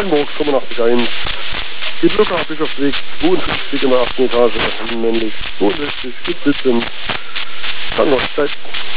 Hamburg 85.1. Die Blöcke Bischofsweg 52 in der 8. Etage, männlich 62, gibt 17. Krankenhauszeit.